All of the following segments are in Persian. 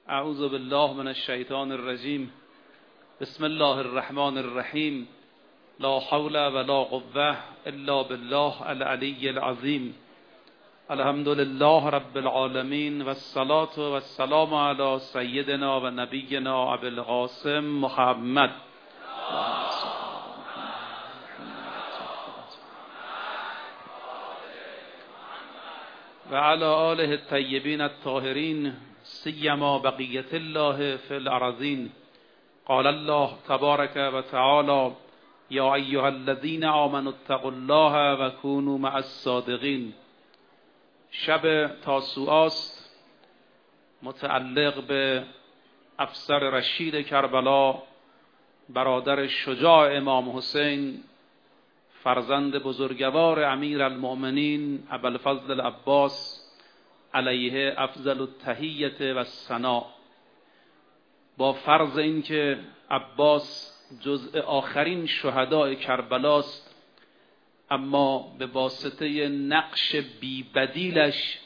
اعوذ بالله من الشیطان الرجیم. بسم الله الرحمن الرحیم. لا حول ولا قوة الا بالله العلی العظیم. الحمد لله رب العالمین و الصلاة و السلام علی سیدنا و نبینا ابی القاسم محمد و علی آله الطیبین الطاهرین سیما بقیت الله فی الارضین. قال الله تبارک و تعالی یا ایها الذین آمنوا اتقوا الله و کونوا مع الصادقین. شب تاسوعا است، متعلق به افسر رشید کربلا، برادر شجاع امام حسین، فرزند بزرگوار امیر المؤمنین ابوالفضل العباس علیه افضل التحیة و الثناء. با فرض اینکه عباس جزء آخرین شهداء کربلاست، اما به واسطه نقش بی‌بدیلش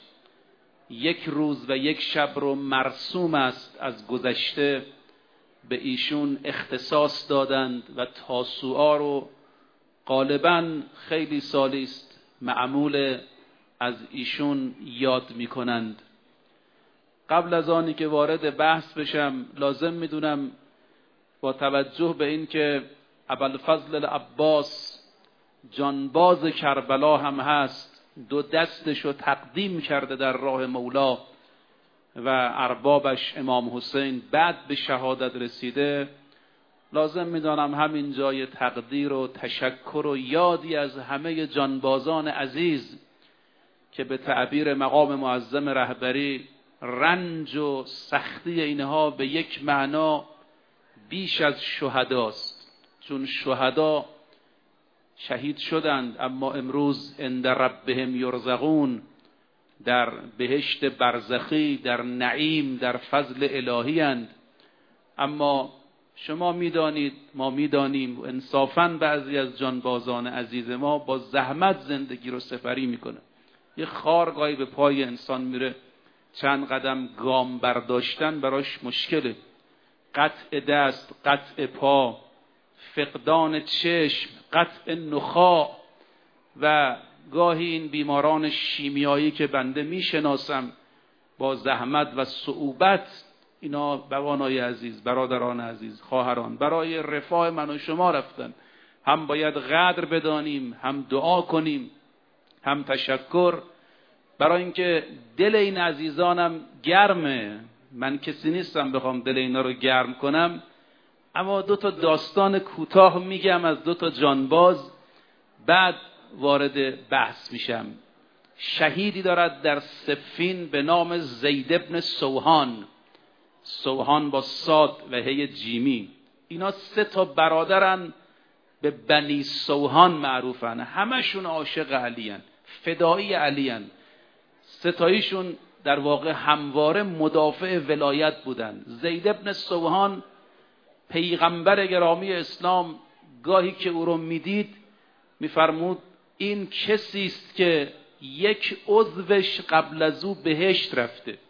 یک روز و یک شب رو مرسوم است از گذشته به ایشون اختصاص دادند و تاسوعا رو غالباً خیلی سالی است معمول از ایشون یاد میکنند. قبل از آنی که وارد بحث بشم لازم میدونم با توجه به این که ابوالفضل العباس جانباز کربلا هم هست، دو دستش رو تقدیم کرده در راه مولا و اربابش امام حسین بعد به شهادت رسیده، لازم میدانم همین جای تقدیر و تشکر و یادی از همه جانبازان عزیز که به تعبیر مقام معظم رهبری رنج و سختی اینها به یک معنا بیش از شهداست، چون شهدا شهید شدند اما امروز عند ربهم یرزقون، در بهشت برزخی، در نعیم، در فضل الهی اند. اما شما میدانید، ما میدانیم، انصافاً بعضی از جانبازان عزیز ما با زحمت زندگی رو سپری میکنه. یه خارگاهی به پای انسان میره، چند قدم گام برداشتن براش مشکله. قطع دست، قطع پا، فقدان چشم، قطع نخاع و گاهی این بیماران شیمیایی که بنده میشناسم با زحمت و صعوبت، اینا بوانای عزیز، برادران عزیز، خواهران، برای رفاه من و شما رفتن. هم باید قدر بدانیم، هم دعا کنیم، هم تشکر، برای اینکه دل این عزیزانم گرمه. من کسی نیستم بخوام دل اینا رو گرم کنم، اما دو تا داستان کوتاه میگم از دو تا جانباز، بعد وارد بحث میشم. شهیدی دارد در صفین به نام زید ابن سوهان، سوهان با صاد و هی جیمی. اینا سه تا برادرن، به بنی سوهان معروفن، همشون عاشق علی هن، فدایی علی هن. سه تاییشون در واقع همواره مدافع ولایت بودن. زید ابن سوهان پیغمبر گرامی اسلام گاهی که او رو میدید میفرمود این کسی است که یک عضوش قبل از او بهشت رفته،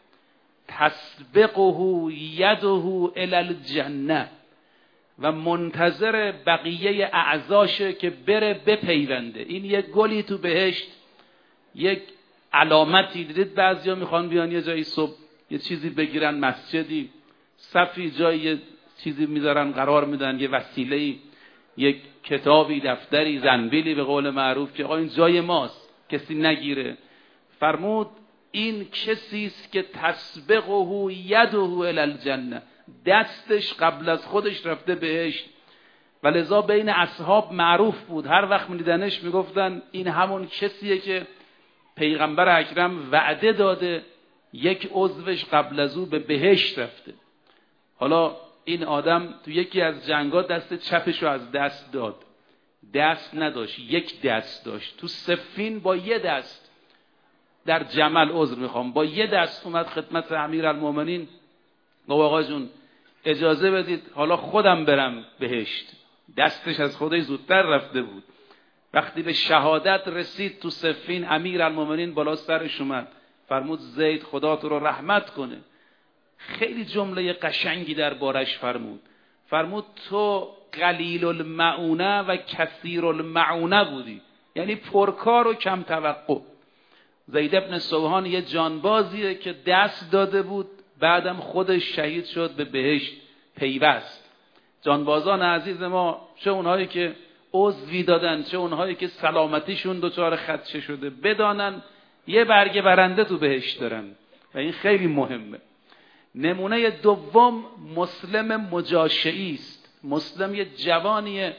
تسبقه یده الی الجنه، و منتظر بقیه اعضاشه که بره بپیونده. این یک گلی تو بهشت، یک علامتی. دیدید بعضیا میخوان بیان یه جایی صبح یه چیزی بگیرن، مسجدی، صفی جایی یه چیزی میذارن، قرار میدن، یه وسیله‌ای، یک کتابی، دفتری، زنبیلی به قول معروف، که آقا این جای ماست کسی نگیره. فرمود این کسی است که تسبقه یده الی الجنه، دستش قبل از خودش رفته بهشت. و لذا بین اصحاب معروف بود، هر وقت میدیدنش میگفتن این همون کسیه که پیغمبر اکرم وعده داده یک عضوش قبل از او به بهشت رفته. حالا این آدم تو یکی از جنگا دست چپش رو از دست داد، دست نداشت، یک دست داشت. تو صفین با یه دست، در جمل عذر میخوام، با یه دست اومد خدمت امیر المؤمنین، گفت آقا جون اجازه بدید حالا خودم برم بهشت. دستش از خودش زودتر رفته بود. وقتی به شهادت رسید تو صفین، امیر المؤمنین بالا سرش اومد، فرمود زید خدا تو رو رحمت کنه، خیلی جمله قشنگی در بارش فرمود تو قلیل المعونه و کثیر المعونه بودی، یعنی پرکار و کم توقع. زید بن سوحان یه جانبازیه که دست داده بود، بعدم خودش شهید شد، به بهشت پیوست. جانبازان عزیز ما، چه اونهایی که عضوی دادن، چه اونهایی که سلامتیشون دچار خدشه شده، بدانن یه برگ برنده تو بهشت دارن و این خیلی مهمه. نمونه دوم مسلم مجاشعی است. مسلم یه جوانیه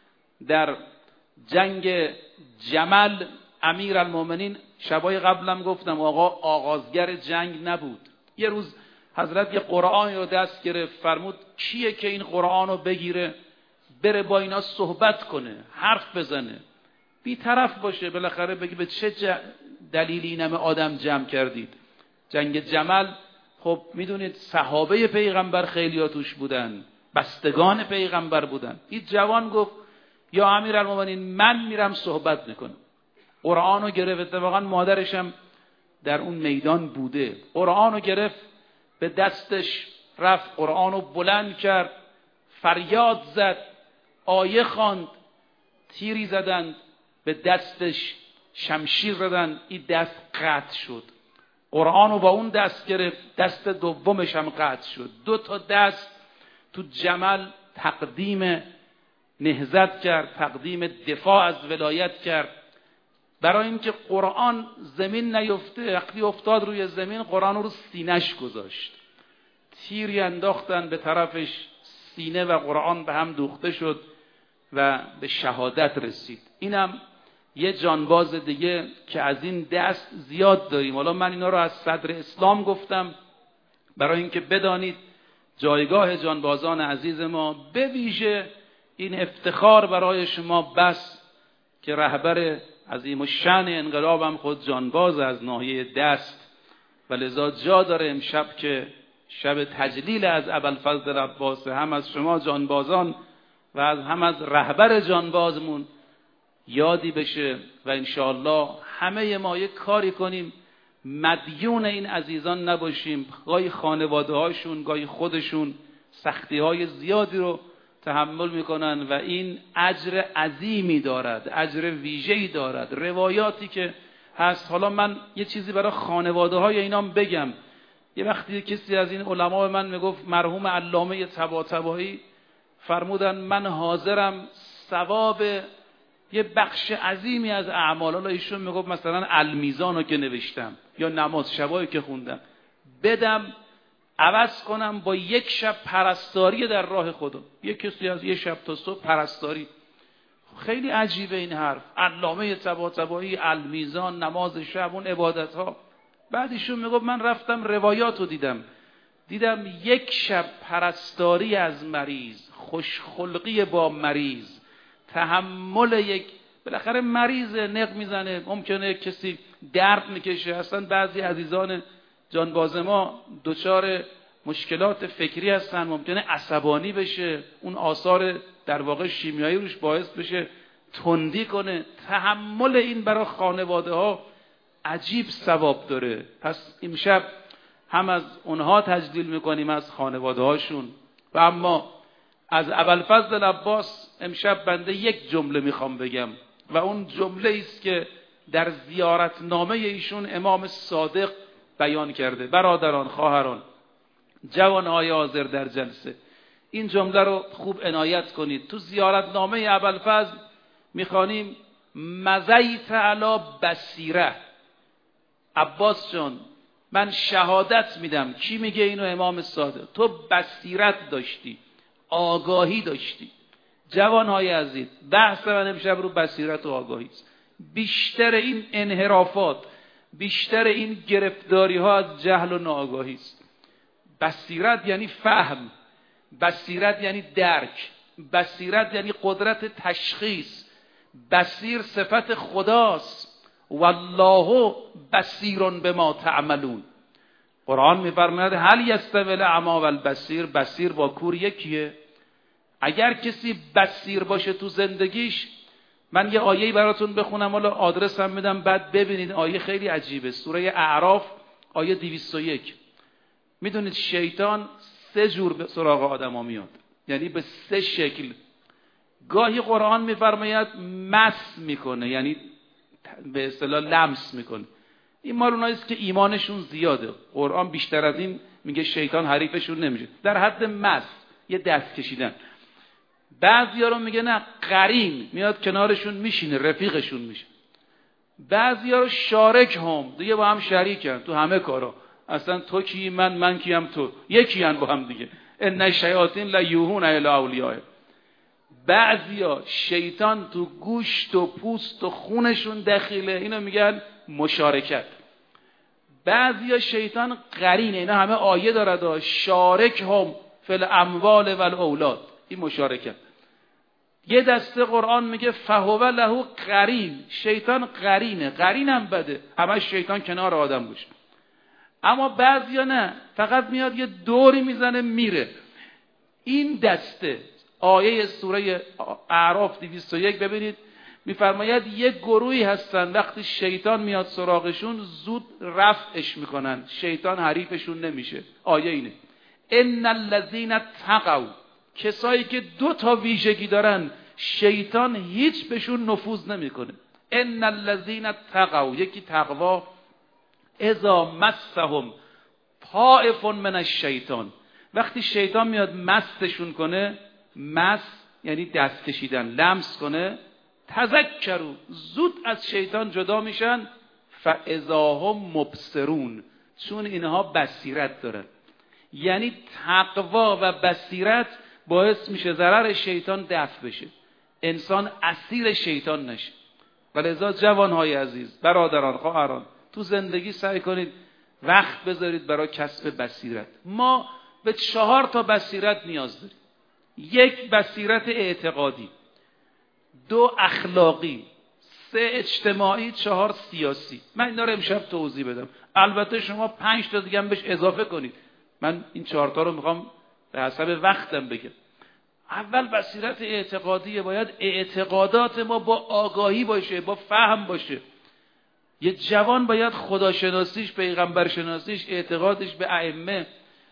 در جنگ جمل. امیرالمومنین شبای قبلم گفتم آقا آغازگر جنگ نبود. یه روز حضرت یه قرآن رو دست گرفت، فرمود کیه که این قرآن رو بگیره بره با اینا صحبت کنه، حرف بزنه، بی‌طرف باشه، بالاخره بگی به چه دلیلی این همه آدم جمع کردید. جنگ جمل خب میدونید صحابه پیغمبر خیلی‌ها توش بودن، بستگان پیغمبر بودن. این جوان گفت یا امیرالمومنین من میرم صحبت میکنم. قرآن رو گرفت، اتفاقا مادرشم در اون میدان بوده. قرآن رو گرفت، به دستش رفت، قرآن رو بلند کرد، فریاد زد، آیه خواند، تیری زدند به دستش، شمشیر زدند، این دست قطع شد. قرآن رو با اون دست گرفت، دست دومش هم قطع شد. 2 تا دست تو جمل تقدیم نهضت کرد، تقدیم دفاع از ولایت کرد، برای اینکه قرآن زمین نیفته. وقتی افتاد روی زمین قرآن رو سینه‌اش گذاشت، تیری انداختن به طرفش، سینه و قرآن به هم دوخته شد و به شهادت رسید. اینم یه جانباز دیگه که از این دست زیاد داریم. حالا من اینا رو از صدر اسلام گفتم برای اینکه بدانید جایگاه جانبازان عزیز ما، به ویژه این افتخار برای شما بس که رهبر عظیم الشأن انقلابم خود جانباز از ناحیه دست و لذا جا داره امشب که شب تجلیل از ابوالفضل عباس، هم از شما جانبازان و هم از رهبر جانبازمون یادی بشه و انشاءالله همه ما یک کاری کنیم مدیون این عزیزان نباشیم. گاهی خانواده هاشون، گاهی خودشون سختی های زیادی رو تحمل میکنن و این اجر عظیمی دارد، اجر ویژه‌ای دارد. روایاتی که هست، حالا من یه چیزی برای خانواده های اینام بگم. یه وقتی کسی از این علما به من میگفت، مرحوم علامه طباطبایی فرمودن من حاضرم ثواب یه بخش عظیمی از اعمال، حالا ایشون میگفت مثلا المیزان رو که نوشتم یا نماز شبایی که خوندم بدم، عوض کنم با 1 شب پرستاری در راه خدا. یک کسی از 1 شب تا صبح پرستاری. خیلی عجیبه این حرف. علامه طباطبایی، المیزان، نماز شب، اون عبادت ها. بعدشون میگفت من رفتم روایات رو دیدم 1 شب پرستاری از مریض، خوشخلقی با مریض، تحمل بالاخره مریض نق میزنه، ممکنه کسی درد میکشه. اصلا بعضی عزیزان جانباز ما دچار مشکلات فکری هستن، ممکنه عصبانی بشه، اون آثار در واقع شیمیایی روش باعث بشه تندی کنه. تحمل این برای خانواده ها عجیب ثواب داره. پس امشب هم از اونها تجلیل میکنیم، از خانواده هاشون. و اما از ابوالفضل عباس امشب بنده 1 جمله میخوام بگم و اون جمله است که در زیارتنامه ایشون امام صادق بیان کرده. برادران، خواهران، جوانهای حاضر در جلسه، این جمله رو خوب عنایت کنید. تو زیارتنامه ابوالفضل میخوانیم مزیت علی بصیره. عباس جان من شهادت میدم. کی میگه اینو؟ امام صادق. تو بصیرت داشتی، آگاهی داشتی. جوانهای عزیز، بحث من امشب رو بصیرت و آگاهی است. بیشتر این انحرافات، بیشتر این گرفتاری ها از جهل و ناآگاهی است. بصیرت یعنی فهم، بصیرت یعنی درک، بصیرت یعنی قدرت تشخیص. بصیر صفت خداست. والله بصیر بما تعملون. قرآن میفرماید هل یستوی الاعمی والبصیر. بصیر با کور یکیه؟ اگر کسی بصیر باشه تو زندگیش، من یه آیه‌ای براتون بخونم، حالا آدرس هم میدم بعد ببینید. آیه خیلی عجیبه. سوره اعراف آیه 201 میدونید شیطان 3 جور به سراغ آدم ها میاد، یعنی به 3 شکل. گاهی قرآن میفرماید مس میکنه، یعنی به اصطلاح لمس میکنه. این مال اوناییست که ایمانشون زیاده. قرآن بیشتر از این میگه شیطان حریفشون نمیشه، در حد مس، یه دست کشیدن. بعضیا رو میگه نه، قرین، میاد کنارشون میشینه، رفیقشون میشه. بعضیا رو شارک هم، دیگه با هم شریکن تو همه کارا، اصلا تو کی من کیم تو، یکی ان با هم دیگه. ان الشیاطین لا یوحون الی اولیاء. بعضیا شیطان تو گوشت و پوست و خونشون دخیله، اینو میگن مشارکت. بعضیا شیطان قرینه، اینا همه آیه داره، شارک هم فی الاموال و الاولاد، این مشارکت. یه دسته قرآن میگه فهو له قرین، شیطان قرینه، قرینم بده، همه شیطان کنار آدم باشه. اما بعضیا نه، فقط میاد یه دوری میزنه میره. این دسته آیه سوره اعراف 201 ببینید میفرماید یک گروهی هستن وقتی شیطان میاد سراغشون زود رفعش میکنن، شیطان حریفشون نمیشه. آیه اینه ان الذین تقوا، کسایی که 2 ویژگی دارن شیطان هیچ بهشون نفوذ نمیکنه. ان الذین تقوا، یکی تقوا، اذا مسهم طائف من الشیطان، وقتی شیطان میاد مستشون کنه، مس یعنی دست کشیدن، لمس کنه، تذکروا، زود از شیطان جدا میشن، فاذا هم مبصرون، چون اینها بصیرت دارن. یعنی تقوا و بصیرت باعث میشه ضرر شیطان دفع بشه، انسان اسیر شیطان نشه. ولذا جوانهای عزیز، برادران، خواهران، تو زندگی سعی کنید وقت بذارید برای کسب بصیرت. ما به 4 بصیرت نیاز داریم. 1 بصیرت اعتقادی، 2 اخلاقی، 3 اجتماعی، 4 سیاسی. من اینا رو امشب توضیح بدم. البته شما 5 دیگه هم بهش اضافه کنید. من این 4 رو میخوام به حسب وقتم بگم. اول بصیرت اعتقادیه، باید اعتقادات ما با آگاهی باشه، با فهم باشه. یه جوان باید خداشناسیش، پیغمبرشناسیش، اعتقادش به ائمه،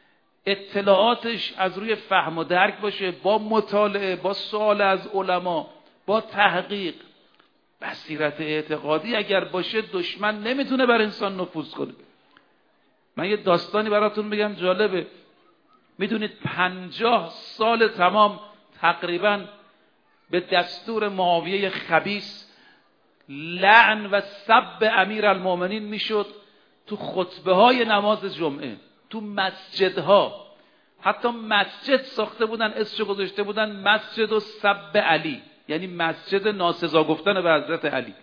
اطلاعاتش از روی فهم و درک باشه، با مطالعه، با سوال از علما، با تحقیق. بصیرت اعتقادی اگر باشه دشمن نمیتونه بر انسان نفوذ کنه. من یه داستانی براتون بگم جالبه. میدونید 50 سال تمام تقریبا به دستور معاویه خبیث لعن و سب امیرالمومنین میشد تو خطبه های نماز جمعه، تو مسجدها. حتی مسجد ساخته بودن، اسمش گذاشته بودن مسجد و سب علی، یعنی مسجد ناسزا گفتن به حضرت علی.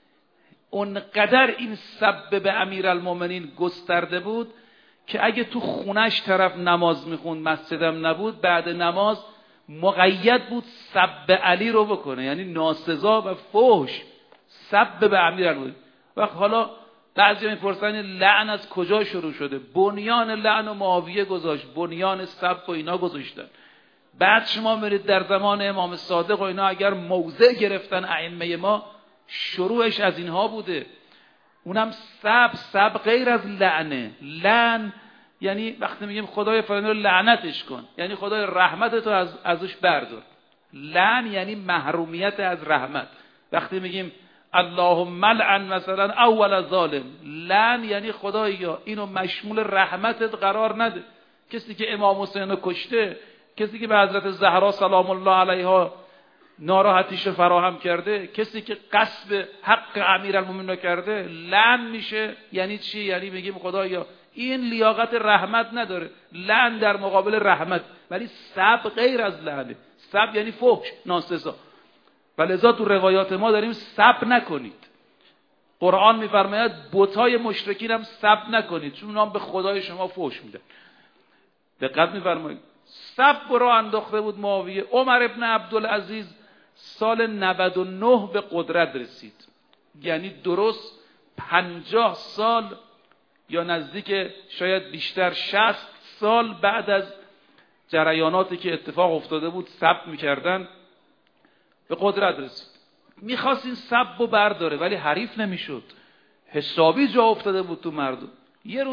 اونقدر این سب به امیرالمومنین گسترده بود که اگه تو خونش طرف نماز میخوند، مسجدم نبود، بعد نماز مقید بود سب علی رو بکنه، یعنی ناسزا و فحش سب به امیرالمومنین. وقت حالا بعضی میپرسن لعن از کجا شروع شده؟ بنیان لعن و معاویه گذاشت، بنیان سب و اینا گذاشتن. بعد شما برید در زمان امام صادق و اینا اگر موضع گرفتن ائمه ما، شروعش از اینها بوده. اونم سب غیر از لعنه. لعن یعنی وقتی میگیم خدای فلانی رو لعنتش کن، یعنی خدای رحمتتو ازش بردار. لعن یعنی محرومیت از رحمت. وقتی میگیم اللهم لعن مثلا اول ظالم، لعن یعنی خدایا اینو مشمول رحمتت قرار نده. کسی که امام حسین رو کشته، کسی که به حضرت زهرا سلام الله علیها ناراحتیش فراهم کرده، کسی که غصب حق امیرالمومنین رو کرده، لعن میشه. یعنی چی؟ یعنی میگیم خدایا این لیاقت رحمت نداره. لعن در مقابل رحمت، ولی سب غیر از لعنه. سب یعنی فحش، ناسزا. ولذا تو روایات ما داریم سب نکنید. قرآن میفرماید بتای مشرکین هم سب نکنید، چون اونها به خدای شما فحش میدن. دقت میفرمایید. سب رو انداخته بود معاویه. عمر ابن عبدالعزیز سال 99 به قدرت رسید، یعنی درست 50 سال یا نزدیک شاید بیشتر 60 سال بعد از جریاناتی که اتفاق افتاده بود سب میکردن به قدرت رسید. میخواست این سب رو برداره ولی حریف نمیشد، حسابی جا افتاده بود تو مردم. یه روز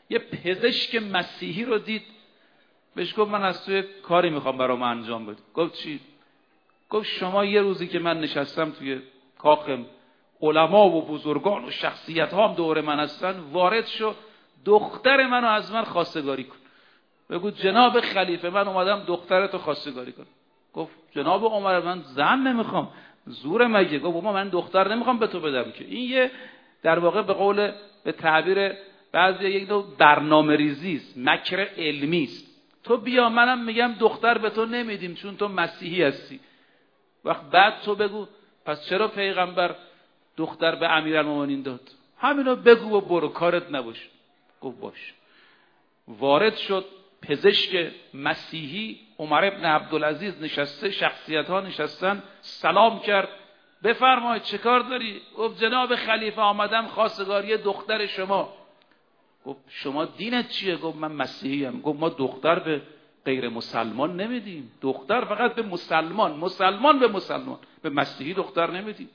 یه پزشک مسیحی رو دید، بهش گفت من از توی کاری میخوام برام انجام بده. گفت چی؟ گفت شما یه روزی که من نشستم توی کاخ علما و بزرگان و شخصیت ها هم دور من هستن، وارد شو دختر منو از من خواستگاری کن. بگو جناب خلیفه من اومدم دخترتو خواستگاری کن. گفت جناب عمر من زن نمیخوام، زور مگه؟ گفت بابا من دختر نمیخوام به تو بدم که. این یه در واقع به تعبیر بعضی یک نوع برنامه ریزی است، مکر علمی است. تو بیا منم میگم دختر به تو نمیدیم چون تو مسیحی هستی. وقت بعد تو بگو پس چرا پیغمبر دختر به امیرالمومنین داد؟ همینو بگو و برو، کارت نباشه. گفت باش. وارد شد پزشک مسیحی، عمر ابن عبدالعزیز نشسته، شخصیت ها نشستن، سلام کرد. بفرمایید چه کار داری؟ گفت جناب خلیفه آمدم خواستگاری دختر شما. گفت شما دینت چیه؟ گفت من مسیحی ام. گفت ما دختر به غیر مسلمان نمیدیم، دختر فقط به مسلمان، مسلمان به مسلمان، به مسیحی دختر نمیدیم.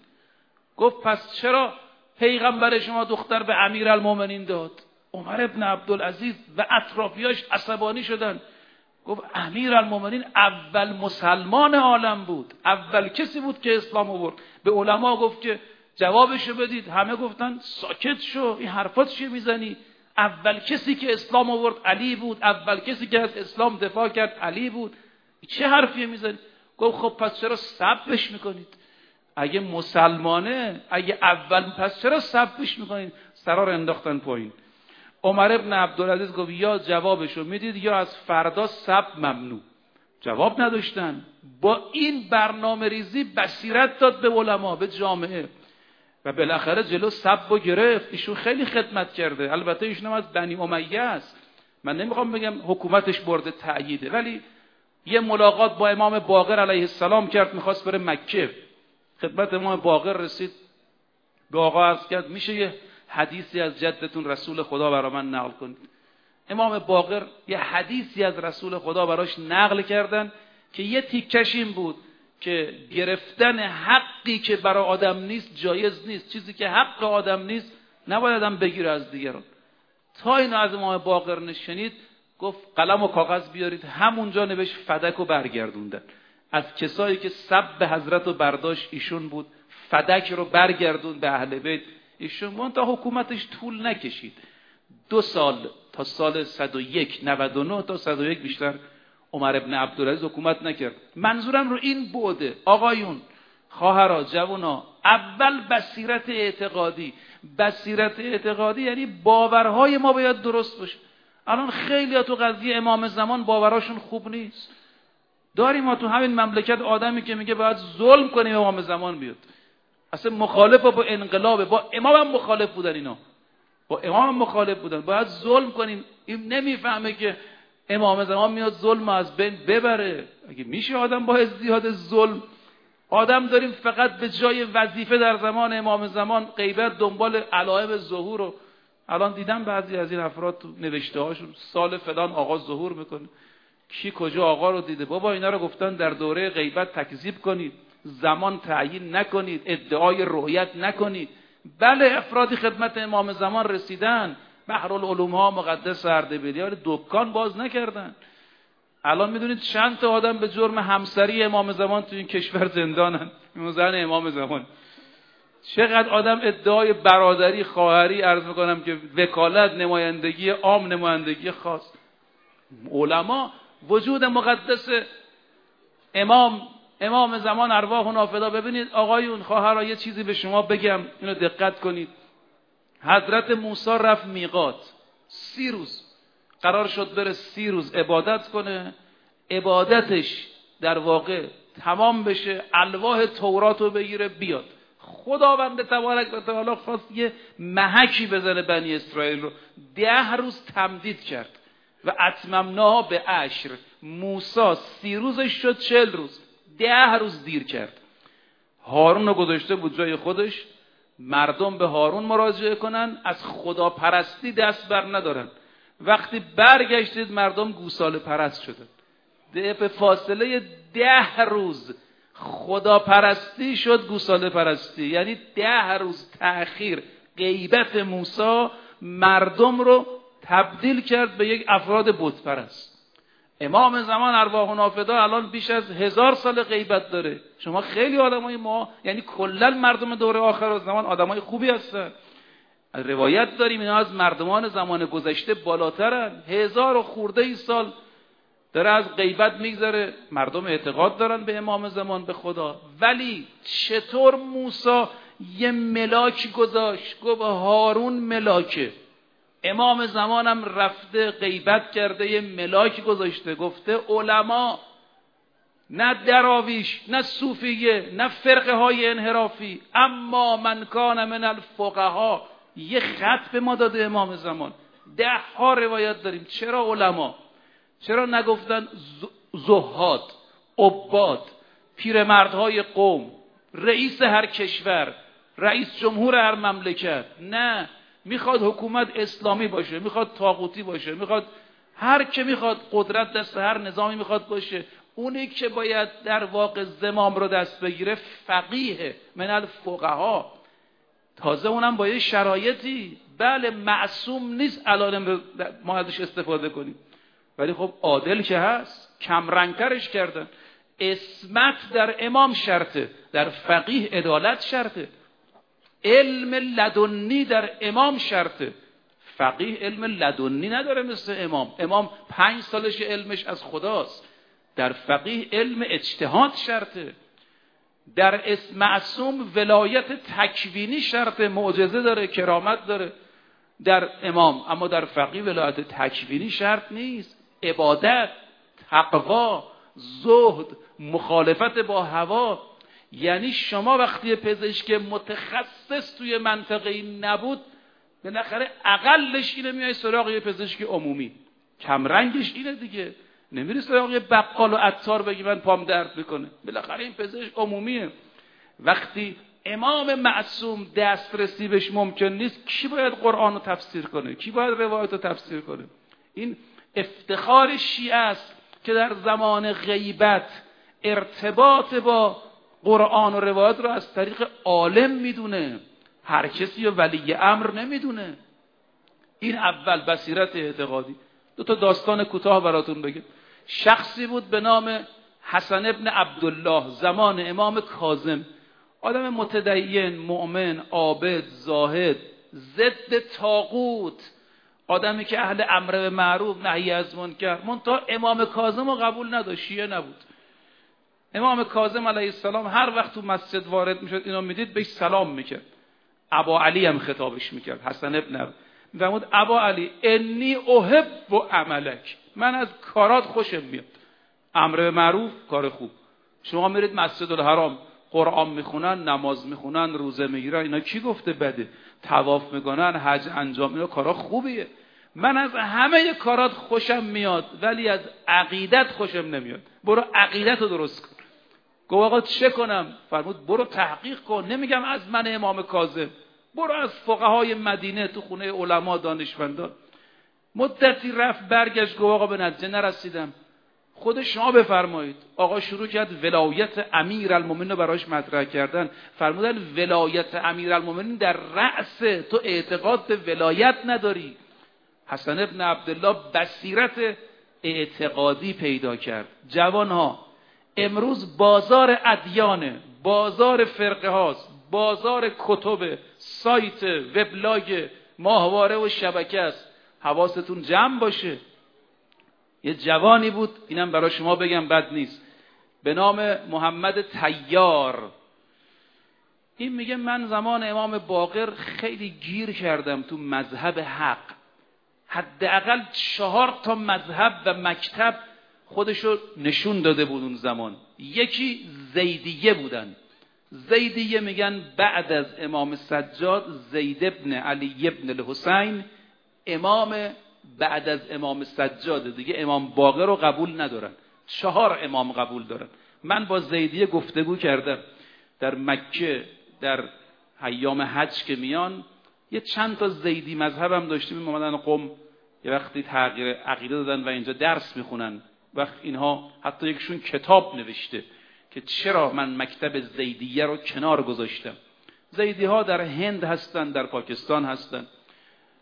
گفت پس چرا پیغمبر شما دختر به امیرالمومنین داد؟ عمر ابن عبدالعزیز و اطرافیاش عصبانی شدن. گفت امیرالمومنین اول مسلمان عالم بود، اول کسی بود که اسلام آورد. به علما گفت که جوابشو بدید. همه گفتن ساکت شو، این حرفات چیه میزنی؟ اول کسی که اسلام آورد علی بود، اول کسی که از اسلام دفاع کرد علی بود، چه حرفی میزنی؟ گفت خب پس چرا سبش میکنید؟ اگه مسلمانه، اگه اول، پس چرا سبش میکنید؟ سرا رو انداختن پایین. عمر ابن عبدالعزیز گفت یا جوابشو میدید یا از فردا سب ممنوع. جواب نداشتن. با این برنامه ریزی بصیرت داد به علما، به جامعه، و بالاخره جلو سب گرفت. ایشون خیلی خدمت کرده. البته ایشون هم از بنی امیه است، من نمیخوام بگم حکومتش برده تأییده، ولی یه ملاقات با امام باقر علیه السلام کرد، میخواست بره مکه. خدمت امام باقر رسید، به آقا عرض کرد میشه یه حدیثی از جدتون رسول خدا برای من نقل کنید؟ امام باقر یه حدیثی از رسول خدا براش نقل کردن که یه تیکش این بود که گرفتن حقی که برای آدم نیست جایز نیست. چیزی که حق آدم نیست نباید آدم بگیره از دیگران. تا اینو از امام باقر نشنید، گفت قلم و کاغذ بیارید. همونجا نوشت فدک و برگردوندن. از کسایی که سب حضرت و برداشت ایشون بود، فدک رو برگردون به اهل بیت ایشون بود. تا حکومتش طول نکشید، 2 سال تا سال 101 99 تا 101 بیشتر عمر ابن عبدالعزیز حکومت نکرد. منظورم رو این بوده آقایون، خواهرها، جوانا، اول بصیرت اعتقادی. بصیرت اعتقادی یعنی باورهای ما باید درست باشه. الان خیلی ها تو قضیه امام زمان باوراشون خوب نیست. داریم ما تو همین مملکت آدمی که میگه باید ظلم کنیم امام زمان بیاد. اصلا مخالف با انقلاب، با امام هم مخالف بودن، اینا با امام هم مخالف بودن، باید ظلم کنیم. این نمیفهمه که امام زمان میاد ظلم از بین ببره. اگه میشه آدم با ازدیاد ظلم، آدم داریم فقط به جای وظیفه در زمان امام زمان غیبت دنبال علائم ظهور. و الان دیدم بعضی از این افراد تو نوشته هاشون سال فلان آقا ظهور میکنه. کی کجا آقا رو دیده؟ بابا اینا رو گفتن در دوره غیبت تکذیب کنید، زمان تعیین نکنید، ادعای رؤیت نکنید. بله افرادی خدمت امام زمان رسیدن، بحرالعلوم ها مقدس اردبیلی، ولی دکان باز نکردن. الان میدونید چند تا آدم به جرم همسری امام زمان تو این کشور زندانن، زن امام زمان. چقدر آدم ادعای برادری، خواهری، عرض میکنم که وکالت، نمایندگی عام، نمایندگی خاص. علما وجود مقدس امام زمان ارواح فدا. ببینید آقایون، خواهرها، یه چیزی به شما بگم، اینو دقت کنید. حضرت موسی رفت میقات 30 روز، قرار شد بره 30 روز عبادت کنه. عبادتش در واقع تمام بشه، الواح تورات رو بگیره بیاد. خداوند تبارک و تعالی خواست یه محکی بزنه بنی اسرائیل رو، 10 روز تمدید کرد و اتممناها به 10. موسی 30 روزش شد 40 روز، 10 روز دیر کرد. هارون رو گذاشته بود جای خودش، مردم به هارون مراجعه کنن، از خداپرستی دست بر ندارن. وقتی برگشتید مردم گوساله پرست شدن. به فاصله 10 روز خداپرستی شد گوساله پرستی. یعنی 10 روز تأخیر غیبت موسی مردم رو تبدیل کرد به یک افراد بت پرست. امام زمان ارواح نافدا الان بیش از 1000 سال غیبت داره. شما خیلی آدمای ما، یعنی کلا مردم دوره آخر زمان آدمای خوبی هستن. روایت داریم اینا از مردمان زمان گذشته بالاترن. 1000 و خورده ای سال داره از غیبت میگذره. مردم اعتقاد دارن به امام زمان، به خدا. ولی چطور موسی یه ملاک گذاشت، گفت هارون ملاکه. امام زمانم رفته غیبت کرده یه ملاک گذاشته، گفته علما، نه دراویش، نه صوفیه، نه فرقه های انحرافی، اما من کان من الفقها. یه خط به ما داده امام زمان. 10 روایت داریم. چرا علما؟ چرا نگفتن زهاد، عباد، پیرمردهای قوم، رئیس هر کشور، رئیس جمهور هر مملکت؟ نه، میخواد حکومت اسلامی باشه، میخواد طاغوتی باشه، میخواد هر که میخواد قدرت دست هر نظامی میخواد باشه. اونی که باید در واقع زمام رو دست بگیره فقیه من الفقها. تازه اونم با یه شرایطی. بله معصوم نیست الان ما ازش استفاده کنیم، ولی خب عادل که هست. کم رنگترش کردن. اسمت در امام شرطه، در فقیه عدالت شرطه. علم لدنی در امام شرطه. فقیه علم لدنی نداره مثل امام. امام 5 سالش علمش از خداست. در فقیه علم اجتهاد شرطه. در معصوم ولایت تکوینی شرطه، معجزه داره، کرامت داره در امام. اما در فقیه ولایت تکوینی شرط نیست. عبادت، تقوا، زهد، مخالفت با هوا. یعنی شما وقتی پزشک متخصص توی منطقه این نبود، بالاخره اقلش اینه میای سراغ یه پزشک عمومی. کمرنگش اینه دیگه. نمیری سراغ یه بقال و عطار بگی من پام درد میکنه. بالاخره این پزشک عمومیه. وقتی امام معصوم دسترسی بهش ممکن نیست، کی باید قرآن رو تفسیر کنه؟ کی باید روایت رو تفسیر کنه؟ این افتخار شیعه است که در زمان غیبت ارتباط با قرآن و روایت رو از طریق عالم میدونه. هر کسی و ولی امر نمیدونه. این اول بصیرت اعتقادی. 2 داستان کوتاه براتون بگم. شخصی بود به نام حسن ابن عبدالله زمان امام کاظم. آدم متدین، مؤمن، عابد، زاهد، ضد طاغوت، آدمی که اهل امر به معروف نهی از منکر. منتها امام کاظم رو قبول نداشت، شیعه نبود. امام کاظم علیه السلام هر وقت تو مسجد وارد میشد اینو میدید بهش سلام میکرد. ابا علی هم خطابش میکرد. حسن ابن میفرمود ابا علی انی احب عملک، من از کارات خوشم میاد. امر به معروف کار خوب. شما میرید مسجد الحرام قرآن میخونن، نماز میخونن، روزه میگیرن، اینا کی گفته بده؟ طواف میکنن، حج انجام، اینا کارا خوبیه. من از همه کارات خوشم میاد ولی از عقیدت خوشم نمیاد. برو عقیدت رو درست کن. گفت آقا چه کنم؟ فرمود برو تحقیق کن. نمیگم از من امام کاظم، برو از فقهای مدینه تو خونه علما دانشمندان. مدتی رفت برگشت گفت آقا به نتیجه نرسیدم، خود شما بفرمایید. آقا شروع کرد ولایت امیرالمومنین رو براش مطرح کردن. فرمودن ولایت امیرالمومنین در رأس تو اعتقاد به ولایت نداری. حسن ابن عبدالله بصیرت اعتقادی پیدا کرد. جوانها امروز بازار ادیانه، بازار فرقه هاست، بازار کتب، سایت، وبلاگ، ماهواره و شبکه است. حواستون جمع باشه. یه جوانی بود، اینم برای شما بگم بد نیست، به نام محمد طیار. این میگه من زمان امام باقر خیلی گیر کردم تو مذهب حق. حداقل 4 مذهب و مکتب خودشو نشون داده بود اون زمان. یکی زیدیه بودن. زیدیه میگن بعد از امام سجاد زید ابن علی ابن الحسین امام بعد از امام سجاد دیگه. امام باقر رو قبول ندارن. 4 امام قبول دارن. من با زیدیه گفتگو کردم در مکه، در ایام حج که میان یه چند تا زیدی مذهب هم داشتیم. اومدن قم یه وقتی تغییر عقیده دادن و اینجا درس میخونن. وقت اینها حتی یکشون کتاب نوشته که چرا من مکتب زیدیه رو کنار گذاشتم. زیدی ها در هند هستن، در پاکستان هستن.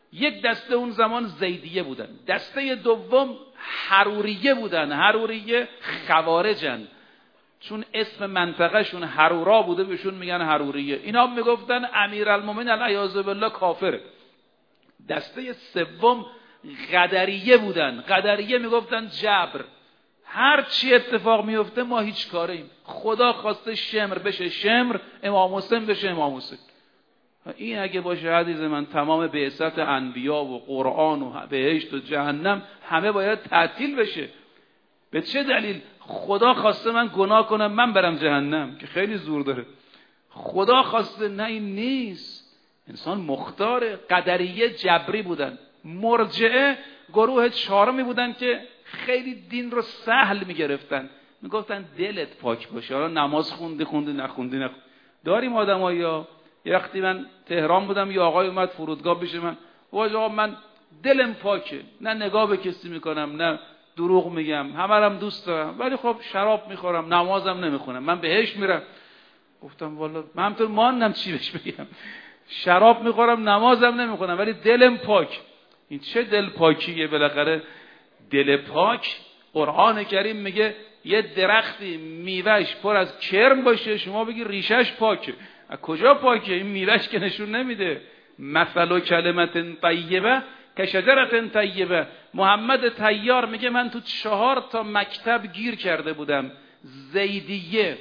یک دسته اون زمان زیدیه بودن، دسته دوم حروریه بودن. حروریه خوارجن، چون اسم منطقهشون حرورا بوده بهشون میگن حروریه. اینا میگفتن امیرالمومنین العیاذ بالله کافره. دسته سوم قدریه بودن. قدریه میگفتن جبر، هر چی اتفاق میفته ما هیچ کاریم، خدا خواسته شمر بشه شمر، امام حسین بشه امام حسین. این اگه باشه حدیث من، تمام بعثت انبیا و قرآن و بهشت و جهنم همه باید تعطیل بشه. به چه دلیل؟ خدا خواسته من گناه کنم من برم جهنم که خیلی زور داره. خدا خواسته، نه این نیست. انسان مختاره. قدریه جبری بودن. مرجعه گروه چهارمی بودن که خیلی دین رو سهل میگرفتن، میگفتن دلت پاک باشه، حالا نماز خوندی نخوندی. داریم آدمایا. یه وقتی من تهران بودم یه آقای اومد فرودگاه پیش من، واج آقا من دلم پاکه، نه نگاه به کسی میکنم نه دروغ میگم، همه رم دوست دارم، ولی خب شراب میخورم نمازم نمیخونم، من بهشت میرم. گفتم والا من همطور ماندم چی بهش بگم، شراب میخورم نمازم نمیخونم ولی دلم پاک. این چه دل پاکیه؟ بالاخره دل پاک، قرآن کریم میگه یه درختی میوهش پر از کرم باشه شما بگی ریشش پاکه. از کجا پاکه؟ این میوهش که نشون نمیده. مثل کلمت طیبه که شجرت طیبه. محمد طیار میگه من تو 4 مکتب گیر کرده بودم، زیدیه،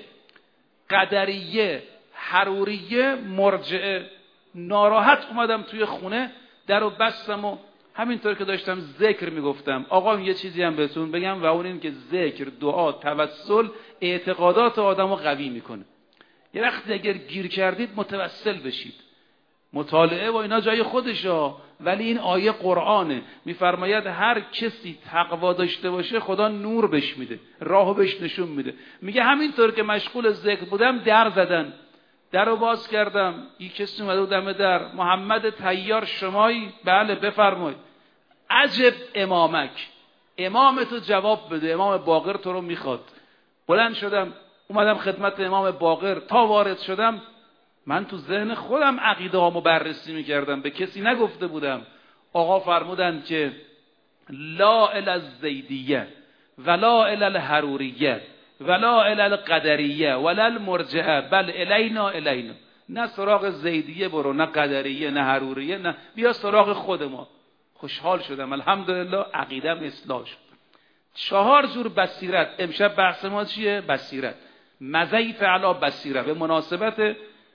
قدریه، حروریه، مرجعه. ناراحت اومدم توی خونه، درو بستم و همینطور که داشتم ذکر میگفتم. آقا یه چیزی هم بهتون بگم و اون این که ذکر، دعا، توسل اعتقادات آدمو قوی میکنه. یه وقت اگر گیر کردید متوسل بشید. مطالعه و اینا جای خودشه، ولی این آیه قرآنه، میفرماید هر کسی تقوا داشته باشه خدا نور بهش میده، راهو بهش نشون میده. میگه همینطور که مشغول ذکر بودم در زدن، درو باز کردم، یک کسی اومده دم در، محمد طیار شمایی؟ بله بفرمایید. عجب امامک، امامتو جواب بده، امام باقر تو رو میخواد. بلند شدم اومدم خدمت امام باقر. تا وارد شدم من تو ذهن خودم عقیده هامو بررسی میکردم، به کسی نگفته بودم. آقا فرمودن که لا الی الزیدیه ولا الی الحروریه ولا الی القدریه ولا المرجعه بل الینا. نه سراغ زیدیه برو، نه قدریه، نه حروریه، نه، بیا سراغ خود ما. خوشحال شدم، الحمدلله عقیدم اصلاح شد. 4 جور بصیرت. امشب بحث ما چیه؟ بصیرت. مزیت علی بصیره، به مناسبت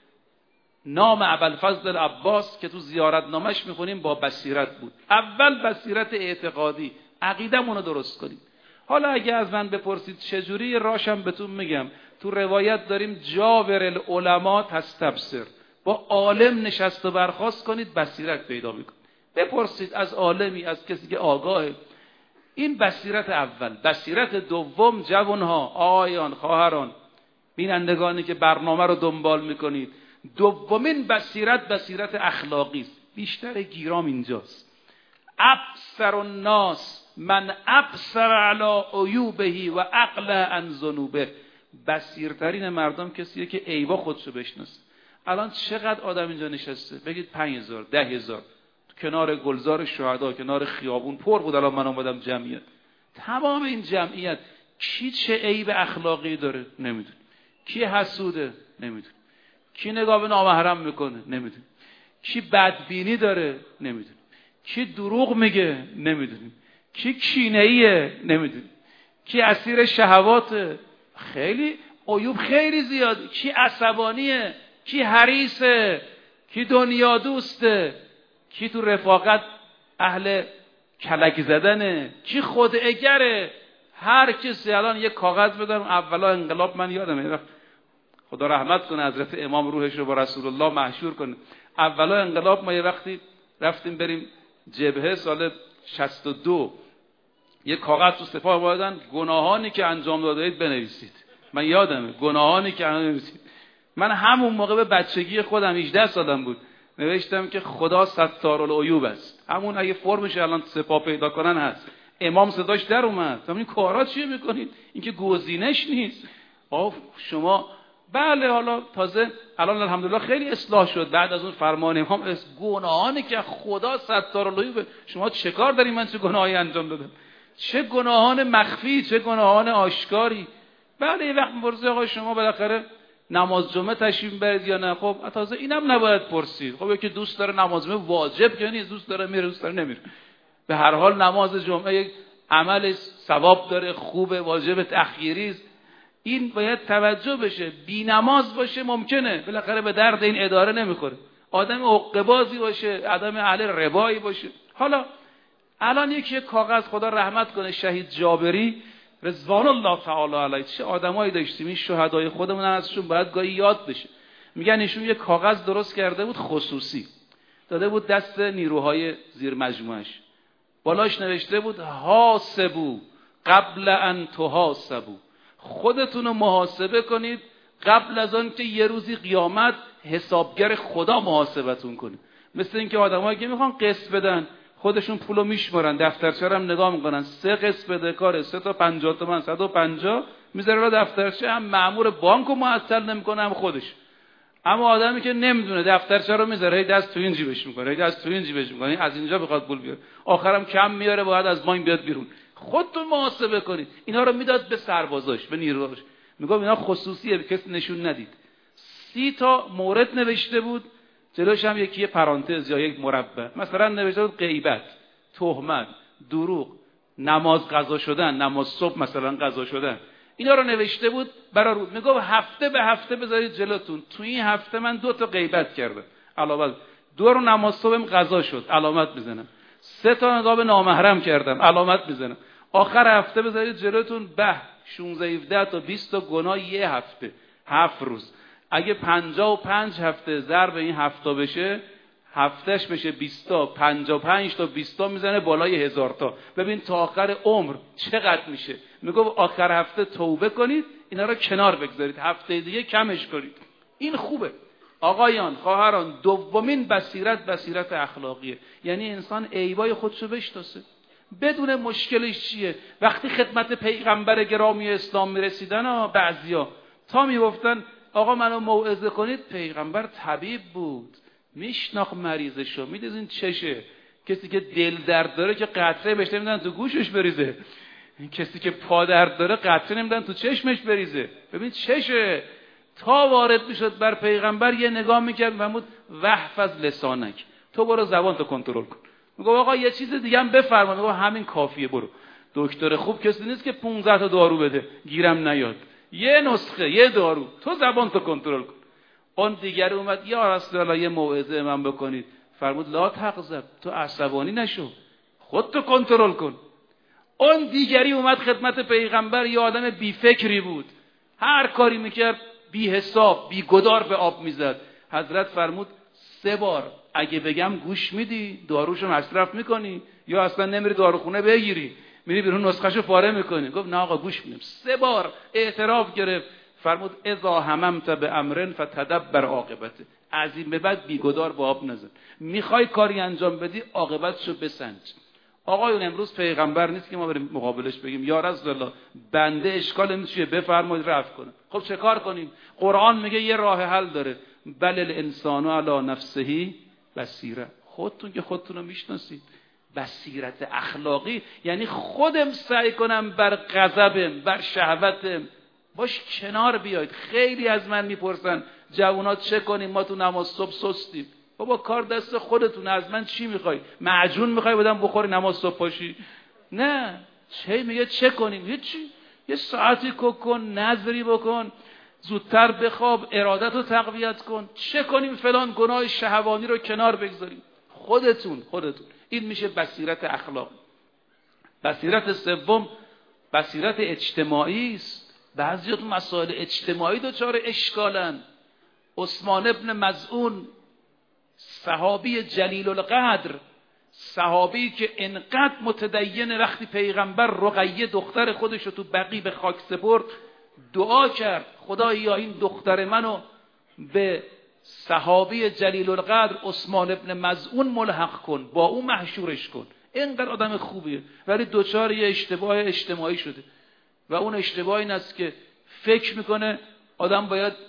نام ابوالفضل العباس که تو زیارت نامش میخونیم با بصیرت بود. اول بصیرت اعتقادی، عقیدمون رو درست کنیم. حالا اگه از من بپرسید چجوری، راشم بهتون میگم. تو روایت داریم جاور العلماء تستبصر، با عالم نشست و برخاست کنید بصیرت پیدا میکنید. بپرسید از عالمی، از کسی که آگاهه. این بصیرت اول. بصیرت دوم، جوانها، آقایان، خواهران، بینندگانی که برنامه رو دنبال میکنید، دومین بصیرت بصیرت اخلاقی است. بیشتر گیرام اینجاست. ابصر الناس من ابصر علی عیوبه و عقل عن ذنوبه. بصیرترین مردم کسیه که عیبا خودشو بشناسه. الان چقدر آدم اینجا نشسته؟ بگید 5000 10000 کنار گلزار شهدا، کنار خیابون پر بود. الان من اومدم جمعیت، تمام این جمعیت کی چه عیب اخلاقی داره نمیدونه، کی حسوده نمیدونه، کی نگاه به نامحرم میکنه نمیدونه، کی بدبینی داره نمیدونه، کی دروغ میگه نمیدونه، کی کینه‌ایه نمیدونه، کی اسیر شهواته، خیلی عیوب خیلی زیاد، کی عصبانیه، کی حریصه، کی دنیا دوسته، کی تو رفاقت اهل کلک زدنه، کی خودعگره. هر کسی الان یک کاغذ بدم. اولا انقلاب من یادمه، خدا رحمت کنه حضرت امام روحش رو با رسول الله محشور کنه. اولا انقلاب ما یه وقتی رفتیم بریم جبهه سال 62، یه کاغذ تو سپاه ما دادن، گناهانی که انجام دادید بنویسید. من یادمه گناهانی که بنویسید. من همون موقع به بچگی خودم 18 سالم بود نوشتم که خدا ستارالعیوب است. همون اگه فرمش الان سپاه پیدا کنن هست. امام صداش در اومد. این کارا چیه میکنید؟ این که گزینش نیست. شما بله حالا تازه الان الحمدلله خیلی اصلاح شد بعد از اون فرمان امام. گناهانی که خدا ستارالله، شما چه کار داری من چه گناهی انجام دادم، چه گناهان مخفی چه گناهان آشکاری. بله یه وقت می‌پرسه آقا شما بالاخره نماز جمعه تشریف برید یا نه؟ خب تازه اینم نباید پرسید. خب یکی دوست داره نماز جمعه واجب که نیست، دوست داره میره دوست داره نمیره. به هر حال نماز جمعه یک عمل ثواب داره، خوبه، واجب تأخیری است. این باید توجه بشه. بی نماز باشه ممکنه بالاخره به درد این اداره نمیخوره، آدم حقه‌بازی باشه، آدم اهل ربایی باشه. حالا الان یکی کاغذ، خدا رحمت کنه شهید جابری رضوان الله تعالی علیه، چه آدمایی داشتیم، این شهدای خودمون ازشون باید گاهی یاد بشه. میگن ایشون یه کاغذ درست کرده بود خصوصی، داده بود دست نیروهای زیر مجموعش، بالاش نوشته بود حاسبو قبل ان تحاسبو، خودتون رو محاسبه کنید قبل از آن که یه روزی قیامت حسابگر خدا محاسبتون کنه. مثل اینکه آدمایی که میخوان قسط بدن خودشون پولو میشمارن، دفترچه رو هم نگاه میکنن، 3 قسط بدهکاره 3 تا 50 تومن 150 میذاره رو دفترچه، هم مأمور بانکو معطل نمیکنه هم خودش. اما آدمی که نمیدونه دفترچه رو میذاره هی دست تو این جیبش میکنه، هی دست تو این جیبش میکنه، از اینجا بخواد پول بیاره، آخرام کم میاره باید از بانک بیاد بیرون. خودتون محاسبه کنید. اینا رو میداد به سربازاش، به نیروهاش، میگم اینا خصوصیه به کسی نشون ندید. 30 تا مورد نوشته بود، جلوش هم یکی پرانتز یا یک مربع، مثلا نوشته بود غیبت، تهمت، دروغ، نماز قضا شدن، نماز صبح مثلا قضا شدن. اینا رو نوشته بود برای رو. میگم هفته به هفته بذارید جلوتون، تو این هفته من 2 تا غیبت کردم علامت، 2 رو نماز صبحم قضا شد علامت میزنم، 3 تا نگاه به نامحرم کردم علامت میزنم. آخر هفته بذارید جلوتون 16 17 تا 20 تا گناه یه هفته، 7 روز. اگه 55 هفته ضرب این 7 تا بشه، هفتهش بشه 20 تا، 55 تا 20 تا میزنه بالای 1000 تا. ببین تا آخر عمر چقدر میشه. میگم آخر هفته توبه کنید، اینا رو کنار بگذارید، هفته دیگه کمش کنید. این خوبه. آقایان، خواهران، دومین بصیرت اخلاقیه. یعنی انسان عیبای خودشو بشناسه، بدون مشکلش چیه. وقتی خدمت پیغمبر گرامی اسلام میرسیدن بعضیا تا میگفتن آقا منو موعظه کنید، پیغمبر طبیب بود، میشناخت مریضشو، میدونین چشه. کسی که دل درد داره که قطره بهش نمیدن تو گوشش بریزه، کسی که پا درد داره قطره نمیدن تو چشمش بریزه. ببین چشه. تا وارد میشد بر پیغمبر یه نگاه میکرد محمود وحفظ لسانک، تو برو زبان تو کنترل کن. میگه آقا یه چیز دیگه هم بفرما. میگه همین کافیه، برو. دکتر خوب کسی نیست که 15 تا دارو بده گیرم نیاد، یه نسخه یه دارو، تو زبان تو کنترل کن. اون دیگر اومد یا رسول الله یه موعظه من بکنید. فرمود لا تغضب، تو عصبانی نشو، خودتو کنترل کن. اون دیگری اومد خدمت پیغمبر، یه آدم بی فکری بود، هر کاری میکرد بی حساب بی گدار به آب میزد. حضرت فرمود 3 بار اگه بگم گوش میدی داروشو مصرف میکنی یا اصلا نمیری داروخونه بگیری، میری بیرون نسخهشو پاره میکنی. گفت نه آقا گوش میدم. 3 بار اعتراف گرفت. فرمود اذا هممت بامر فتدبر عاقبته، از این به بعد بیگدار به آب نزن، میخوای کاری انجام بدی عاقبتشو بسنج. آقایون امروز پیغمبر نیست که ما بریم مقابلش بگیم یا رسول الله بنده اشکال این چیه بفرمایید رفع کنه. خب چه کار کنیم؟ قرآن میگه یه راه حل داره، بل الانسان علی نفسه بصیره. خودتون که خودتون رو میشناسید. بصیرت اخلاقی یعنی خودم سعی کنم بر غضبم بر شهوتم باش کنار بیاید. خیلی از من میپرسن جوانات چه کنیم، ما تو نماز صبح سستیم. بابا کار دست خودتونه، از من چی میخوای؟ معجون میخوای بدم بخوری نماز صبح پاشی؟ نه. چه میگه چه کنیم؟ هیچی. یه ساعتی کن، نظری بکن، زودتر بخواب، ارادت رو تقویت کن. چه کنیم؟ فلان گناه شهوانی رو کنار بگذاریم. خودتون. این میشه بصیرت اخلاق. بصیرت سوم بصیرت اجتماعی است. بعضی تو مسائل اجتماعی دچار اشکالن. عثمان ابن مظعون، صحابی جلیل القدر، صحابی که انقدر متدین، وقتی پیغمبر رقیه دختر خودش رو تو بقیع به خاک سپرد دعا کرد خدایا این دختر منو به صحابی جلیل القدر عثمان ابن مظعون ملحق کن، با اون محشورش کن. اینقدر آدم خوبیه ولی دوچار یه اشتباه اجتماعی شده و اون اشتباه این است که فکر میکنه آدم باید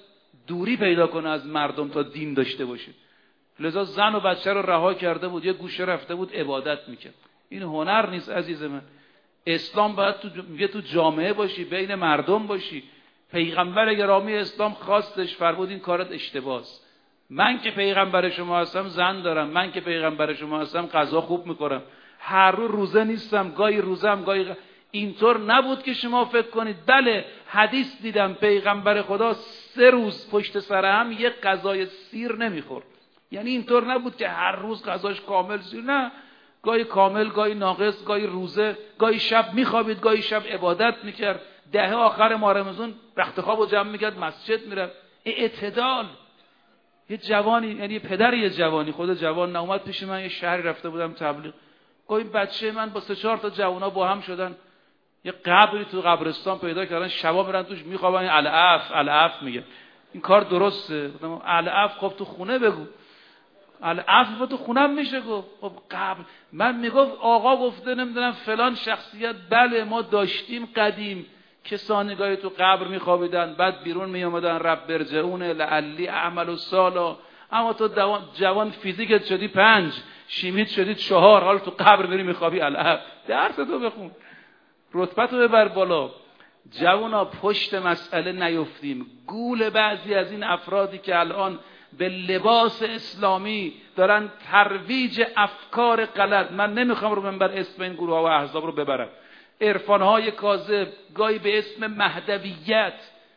دوری پیدا کنه از مردم تا دین داشته باشه. لذا زن و بچه رو رها کرده بود، یه گوشه رفته بود عبادت میکرد. این هنر نیست عزیز من. اسلام باید تو جامعه باشی، بین مردم باشی. پیغمبر گرامی اسلام خواستش، فرمود این کارت اشتباهه. من که پیغمبر شما هستم زن دارم، من که پیغمبر شما هستم غذا خوب میخورم، هر روزه نیستم، گاهی روزم گاهی اینطور نبود که شما فکر کنید. بله حدیث دیدم پیغمبر خدا 3 روز پشت سر هم یک غذای سیر نمیخورد. یعنی اینطور نبود که هر روز غذاش کامل سیر، نه، گاهی کامل، گاهی ناقص، گاهی روزه، گاهی شب میخوابید، گاهی شب عبادت میکرد. دهه آخر ماه رمضان رخت خوابو جمع میکرد، مسجد میرفت. اعتدال. یه جوانی، یعنی پدر یه جوانی، خود جوان اومد پیش من، یه شهری رفته بودم تبلیغ، گفت بچه من با 3-4 تا جوانا با هم شدن، یه قبری تو قبرستان پیدا کردن، شبا میرن توش میخوابن. العف میگه این کار درسته؟ العف خب تو خونه بگو، العف تو خونم میشه گفت. خب قبر من میگفت آقا گفته نمیدونم فلان شخصیت، بله ما داشتیم قدیم کسانی گاهی تو قبر میخوابیدن، بعد بیرون میامدن رب برجعون لعلی اعمل صالحا. اما تو جوان فیزیکت شدی 5، شیمیت شدی 4، حالا تو قبر بری میخوابی. العب درس تو بخون، رتبتو ببر بالا. جوانا پشت مسئله نیفتیم. گول بعضی از این افرادی که الان به لباس اسلامی دارن ترویج افکار غلط، من نمیخوام رو منبر اسم این گروه ها و احزاب رو ببرم، عرفانهای کاذب، گاهی به اسم مهدویت.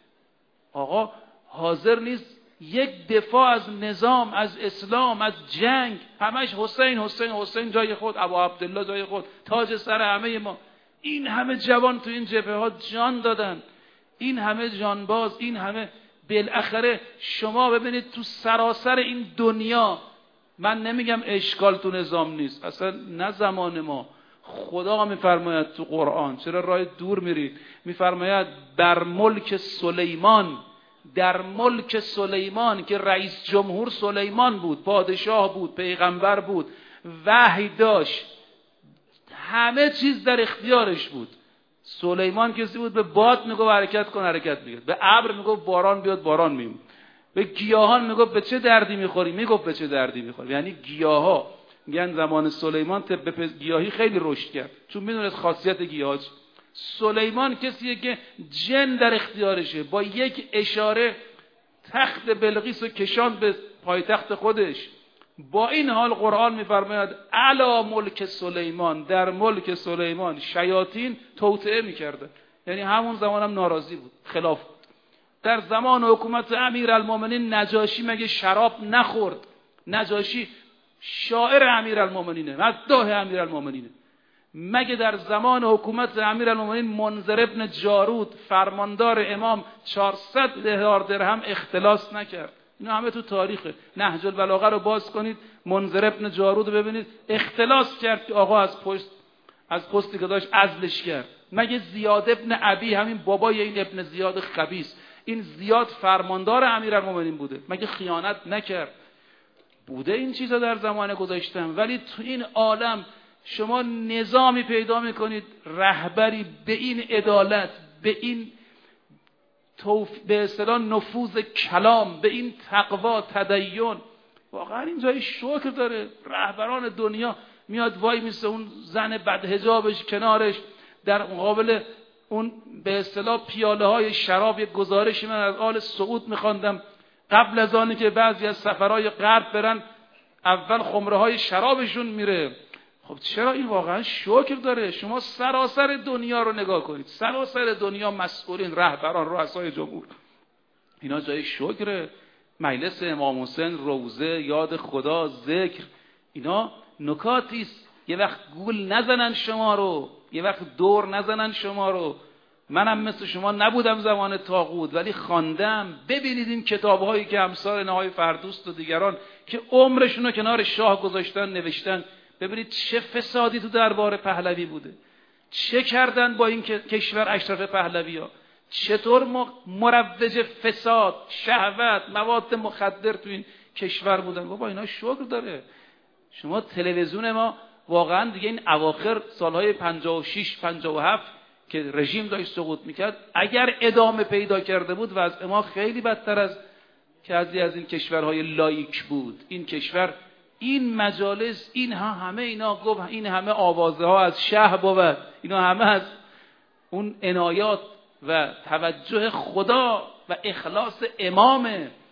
آقا حاضر نیست یک دفاع از نظام، از اسلام، از جنگ، همش حسین حسین حسین جای خود، ابو عبدالله جای خود، تاج سر همه ما. این همه جوان تو این جبهه ها جان دادن، این همه جانباز، این همه. بالاخره شما ببینید تو سراسر این دنیا، من نمیگم اشکال تو نظام نیست، اصلا نه زمان ما. خدا میفرماید تو قرآن، چرا راه دور میرید؟ میفرماید در ملک سلیمان، در ملک سلیمان که رئیس جمهور سلیمان بود، پادشاه بود، پیغمبر بود، وحی داشت، همه چیز در اختیارش بود. سلیمان کسی بود به باد میگفت حرکت کن حرکت میکرد، به ابر میگفت باران بیاد باران میومد، به گیاهان میگفت به چه دردی میخوری میگفت به چه دردی میخوری. یعنی گیاها، میگن زمان سلیمان طب گیاهی خیلی رشد کرد چون میدونست خاصیت گیاها. سلیمان کسیه که جن در اختیارشه، با یک اشاره تخت بلقیس رو کشاند به پایتخت خودش. با این حال قرآن میفرماید علی ملک سلیمان، در ملک سلیمان شیاطین توطئه میکردن. یعنی همون زمان هم ناراضی بود، خلاف بود. در زمان حکومت امیرالمومنین نجاشی مگه شراب نخورد؟ نجاشی شاعر امیرالمومنینه، مداح امیرالمومنینه. مگه در زمان حکومت امیرالمومنین منذر ابن جارود فرماندار امام 400,000 درهم اختلاس نکرد؟ اینا همه تو تاریخه. نهج البلاغه رو باز کنید، منذر ابن جارود رو ببینید، اختلاس کرد که آقا از پستی که داشت عزلش کرد. مگه زیاد ابن ابی، همین بابای این ابن زیاد خبیث، این زیاد فرماندار امیرالمومنین بوده، مگه خیانت نکرد؟ بوده این چیزا در زمان گذاشتم. ولی تو این عالم شما نظامی پیدا میکنید، رهبری به این عدالت، به این به اصطلاح نفوذ کلام، به این تقوا، تدین، واقعا این جای شکر داره. رهبران دنیا میاد وای میسه، اون زن بدحجابش کنارش، در مقابل اون به اصطلاح پیاله های شراب. یک گزارشی من از آل سعود میخواندم، قبل از آنی که بعضی از سفرهای غرب برن اول خمره های شرابشون میره. خب چرا؟ این واقعا شکر داره. شما سراسر دنیا رو نگاه کنید، سراسر دنیا مسئولین، رهبران، رؤسای جمهور، اینا جای شکره. مجلس امام حسین، روزه، یاد خدا، ذکر، اینا نکاتی است. یه وقت گول نزنن شما رو، یه وقت دور نزنن شما رو. منم مثل شما نبودم زمان طاغوت، ولی خواندم. ببینید این کتاب‌هایی که امثال نهای فردوست و دیگران که عمرشون رو کنار شاه گذاشتن نوشتن، ببینید چه فسادی تو دربار پهلوی بوده، چه کردن با این کشور اشراف پهلوی‌ها، چطور مروج فساد، شهوت، مواد مخدر تو این کشور بودن. بابا اینا شکر داره. شما تلویزیون ما واقعا دیگه این اواخر سالهای 56 57 که رژیم داشت سقوط میکرد، اگر ادامه پیدا کرده بود وضع ما خیلی بدتر از که از این کشورهای لایک بود. این کشور، این مجالس، این همه اینا گفت، این همه آوازه ها از شه بود، اینا همه از اون عنایات و توجه خدا و اخلاص امام.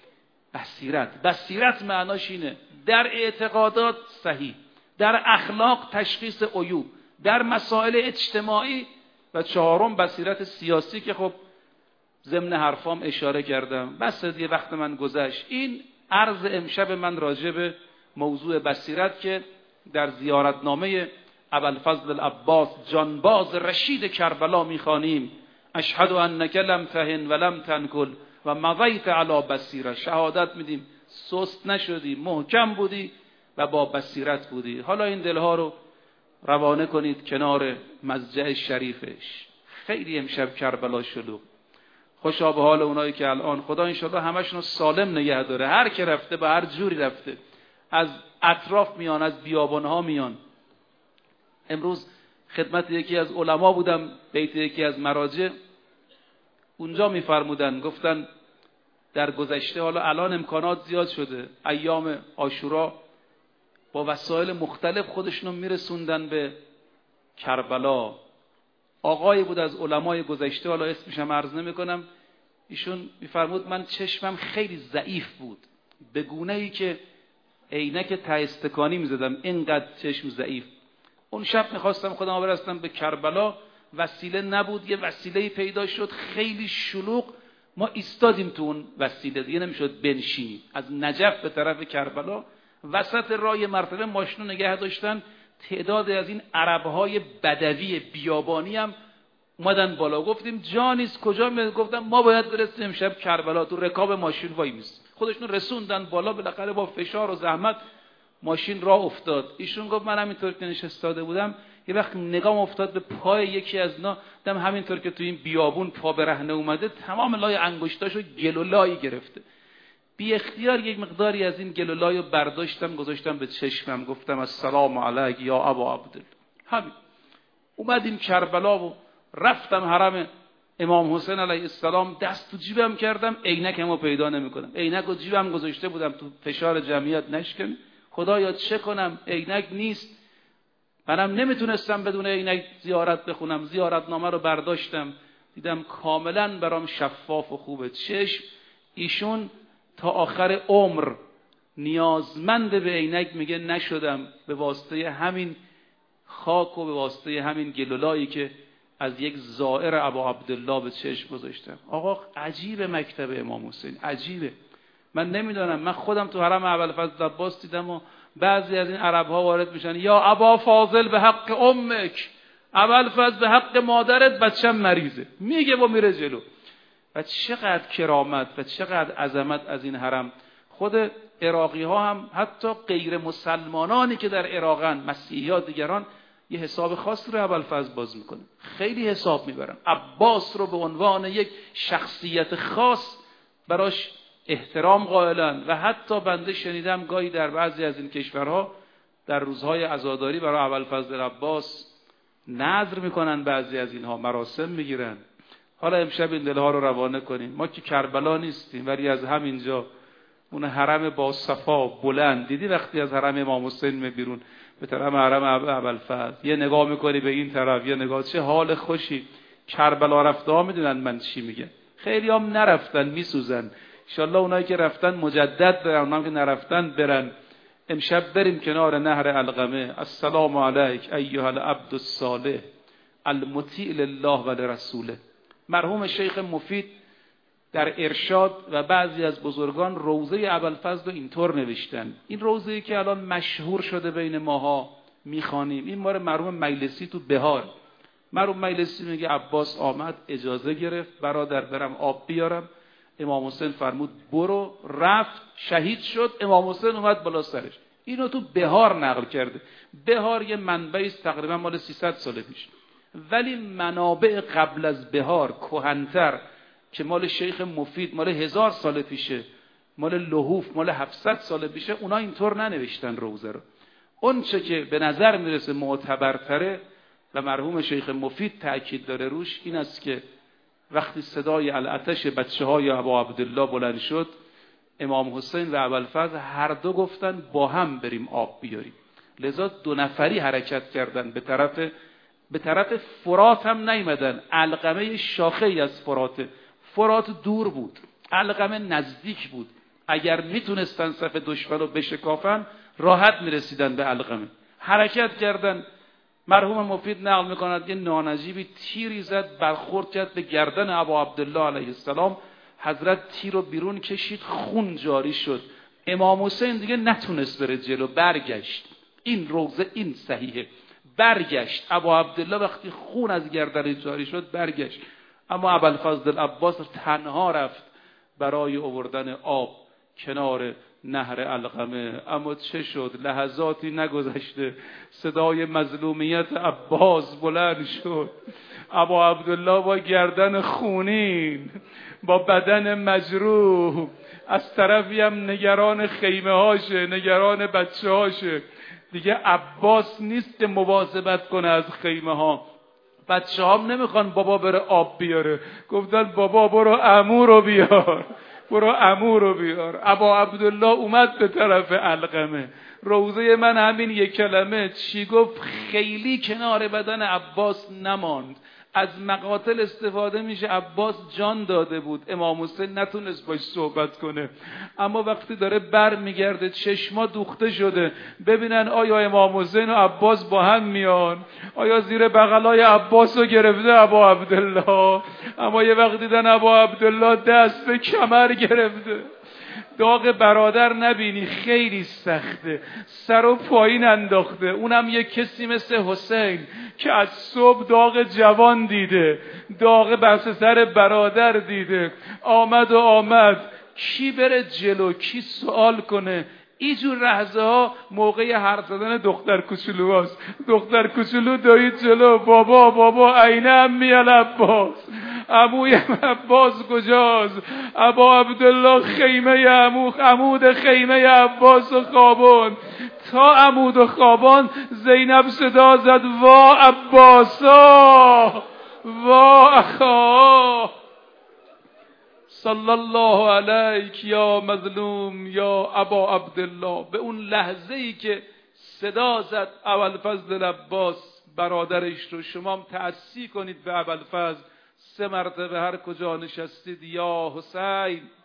بصیرت معناش اینه در اعتقادات صحیح، در اخلاق تشخیص عیوب، در مسائل اجتماعی، و چهارم بصیرت سیاسی که خب ضمن حرفام اشاره کردم. بس دیگه وقت من گذشت. این عرض امشب من راجع به موضوع بصیرت که در زیارتنامه ابوالفضل العباس جانباز رشید کربلا میخوانیم: اشهد انک لم تهن و لم تنکل و مضیت علی بصیره. شهادت میدیم سست نشدی، محکم بودی و با بصیرت بودی. حالا این دلها رو روانه کنید کنار مضجع شریفش. خیلی امشب کربلا شلوغ. خوشا به حال اونایی که الان خدا انشالله همشون سالم نگه داره. هر که رفته به هر جوری رفته، از اطراف میان، از بیابانها میان. امروز خدمت یکی از علما بودم، بیت یکی از مراجع، اونجا میفرمودن، گفتن در گذشته، حالا الان امکانات زیاد شده، ایام عاشورا با وسایل مختلف خودشونو میرسوندن به کربلا. آقایی بود از علمای گذشته، حالا اسمشم عرض نمیکنم، ایشون میفرمود من چشمم خیلی ضعیف بود، به گونه‌ای که عینک ته استکانی میزدم، اینقدر چشم ضعیف. اون شب میخواستم خودم برسونم به کربلا، وسیله نبود، یه وسیله پیدا شد خیلی شلوغ، ما ایستادیم تو اون وسیله، دیگه نمیشد بنشینیم. از نجف به طرف کربلا وسط راه مرتبه ماشینو نگه داشتن. تعداد از این عربهای بدوی بیابانی هم اومدن بالا. گفتیم جا نیست، کجا میاد؟ گفتم ما باید برسیم امشب کربلا. تو رکاب ماشین وای میس، خودشون رسوندن بالا. بالاخره با فشار و زحمت ماشین راه افتاد. ایشون گفت من همینطور که نشسته بودم یه وقت نگام افتاد به پای یکی از اینا، دیدم همینطور که تو این بیابون پا برهنه اومده، تمام لای انگشتاشو گل و لای گرفته. بی اختیار یک مقداری از این گل و لایو برداشتم گذاشتم به چشمم، گفتم السلام علیک یا ابا عبدالله. همین اومدیم کربلا و رفتم حرم امام حسین علیه السلام. دست تو جیبم کردم، عینکمو پیدا نمی‌کنم. عینکو جیبم گذاشته بودم تو فشار جمعیت نشکن. خدایا چه کنم، عینک نیست. منم نمیتونستم بدون عینک زیارت بخونم. زیارتنامه رو برداشتم، دیدم کاملا برام شفاف و خوبه چشم. ایشون تا آخر عمر نیازمند به عینک میگه نشدم، به واسطه همین خاک و به واسطه همین گلولایی که از یک زائر ابا عبدالله به چشم گذاشتم. آقا عجیبه مکتب امام حسین، عجیبه. من نمیدونم، من خودم تو حرم ابوالفضل عباس دیدم و بعضی از این عرب ها وارد میشن، یا ابا فاضل به حق امک، ابوالفضل به حق مادرت بچم مریضه، میگه و میره جلو. و چقدر کرامت و چقدر عظمت از این حرم. خود عراقی ها هم، حتی غیر مسلمانانی که در عراقن، مسیحی ها دیگران، یه حساب خاص رو ابوالفضل باز میکنه، خیلی حساب میبرن. عباس رو به عنوان یک شخصیت خاص براش احترام قائلن. و حتی بنده شنیدم گاهی در بعضی از این کشورها در روزهای عزاداری برای ابوالفضل عباس نذر میکنن، بعضی از اینها مراسم میگیرن. حالا امشب این دلها رو روانه کنیم. ما که کربلا نیستیم، ولی از همینجا اون حرم با صفا بلند دیدی، وقتی از حرم امام حسین می بیرون به طرف حرم ابوالفضل یه نگاه میکنی به این طرف، یه نگاه، چه حال خوشی. کربلا رفته ها میدونن من چی میگم، خیلی هم نرفتن میسوزن. ان شاءالله اونایی که رفتن مجدد برن، اونایی که نرفتن برن. امشب بریم کنار نهر علقمه. السلام علیک ایها العبد الصالح المطیع لله و لرسوله. مرحوم شیخ مفید در ارشاد و بعضی از بزرگان روضه ابوالفضل رو اینطور نوشتن. این روضه‌ای که الان مشهور شده بین ماها میخوانیم، این مال مرحوم مجلسی تو بهار. مرحوم مجلسی میگه عباس آمد، اجازه گرفت برادر برم آب بیارم. امام حسین فرمود برو، رفت، شهید شد. امام حسین اومد بالا سرش. اینو تو بهار نقل کرده. بهار یه منبعی است تقریبا مال 300 سال پیش، ولی منابع قبل از بهار کهن‌تر که مال شیخ مفید مال 1000 سال پیشه، مال لحوف مال 700 سال پیشه، اونا اینطور ننوشتن روضه رو. اون چه که به نظر میرسه معتبرتره و مرحوم شیخ مفید تأکید داره روش، این است که وقتی صدای العطش بچه‌های ابا عبدالله بلند شد، امام حسین و ابوالفضل هر دو گفتن با هم بریم آب بیاریم. لذا 2 نفری حرکت کردن به طرف فرات هم نیامدن. علقمه شاخه‌ای از فرات دور بود، علقمه نزدیک بود. اگر میتونستن صف دشمن رو بشکافن راحت میرسیدن به علقمه. حرکت کردن. مرحوم مفید نقل میکند یه نانجیبی تیری زد، برخورد کرد به گردن ابا عبدالله علیه السلام. حضرت تیر رو بیرون کشید، خون جاری شد. امام حسین دیگه نتونست بره جلو، برگشت. این روزه این صحیحه، برگشت. ابا عبدالله وقتی خون از گردن جاری شد برگشت، اما ابوالفضل العباس تنها رفت برای آوردن آب کنار نهر علقمه. اما چه شد؟ لحظاتی نگذشته صدای مظلومیت عباس بلند شد. ابا عبدالله با گردن خونین، با بدن مجروح، از طرفی هم نگران خیمه هاشه، نگران بچه هاشه. دیگه عباس نیست که مواظبت کنه از خیمه ها. بچه هم نمیخوان بابا بره آب بیاره، گفتن بابا برو عمو رو بیار، برو عمو رو بیار. ابا عبدالله اومد به طرف علقمه. روزه من همین یک کلمه چی گفت؟ خیلی کنار بدن عباس نماند. از مقاتل استفاده میشه. عباس جان داده بود، امام حسین نتونست باش صحبت کنه، اما وقتی داره بر میگرده چشما دوخته شده ببینن آیا امام حسین و عباس با هم میان، آیا زیر بغلای عباس رو گرفته ابا عبدالله. اما یه وقت دیدن ابا عبدالله دست به کمر گرفته. داغ برادر نبینی خیلی سخته، سر و پایین انداخته. اونم یک کسی مثل حسین که از صبح داغ جوان دیده، داغ بس سر برادر دیده. آمد کی بره جلو، کی سوال کنه؟ اینجور لحظه ها موقع حرف زدن دختر کوچولو هاست. دختر کوچولو دوید جلو، بابا عینه امی العباس، عموی عباس کجاست؟ ابا عبدالله خیمه عمود خیمه عباس و خوابان. تا عمود و خوابان زینب صدا زد وا عباسا وا اخا، صلی الله علیک یا مظلوم یا ابا عبدالله. به اون لحظه ای که صدا زد ابوالفضل العباس برادرش رو، شما هم تأسی کنید به ابوالفضل 3 مرتبه هر کجا نشستید یا حسین